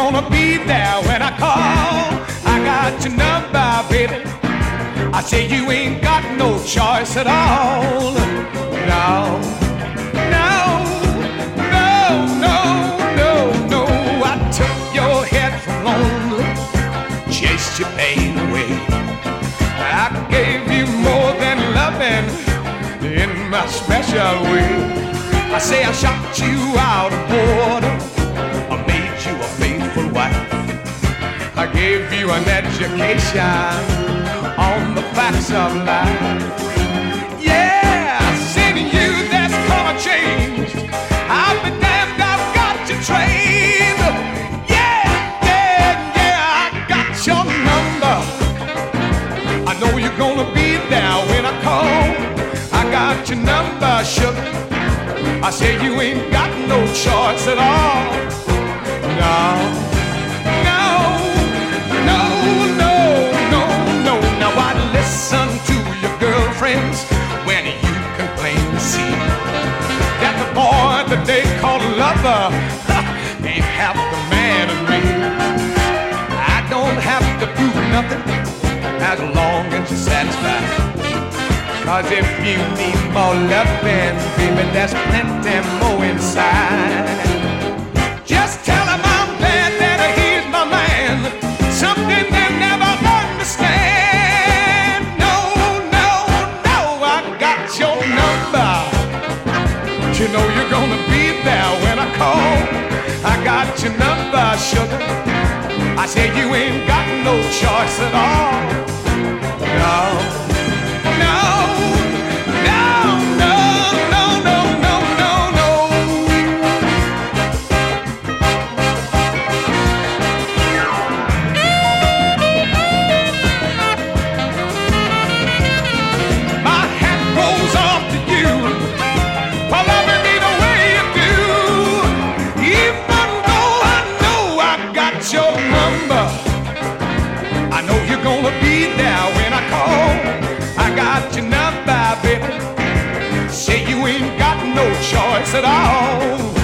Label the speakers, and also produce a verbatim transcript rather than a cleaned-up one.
Speaker 1: gonna be there when I call. I got your number, baby. I say you ain't got no choice at all. No, no, no, no, no, no. I took your head from lonely, chased your pain away. I gave you more than loving in my special way. I say I shot you out of boredom, I made you a faithful wife. I gave you an education on the facts of life. Yeah, I said to you there's gonna change. I'll be damned, I've got you trained. Yeah, yeah, yeah, I got your number. I know you're gonna be there when I call. I got your number, sugar. I say you ain't got no choice at all. No, no, no, no, no, no. Now I listen to your girlfriends when you complain, see that the boy that they call lover ain't half the man in me. I don't have to prove nothing as long as you're satisfied. Cause if you need more loving, baby, there's plenty more inside. Just tell him I'm glad that he's my man, something they'll never understand. No, no, no, I got your number. You know you're gonna be there when I call. I got your number, sugar. I say you ain't got no choice at all. No. Gonna be there when I call. I got your number, baby. Say you ain't got no choice at all.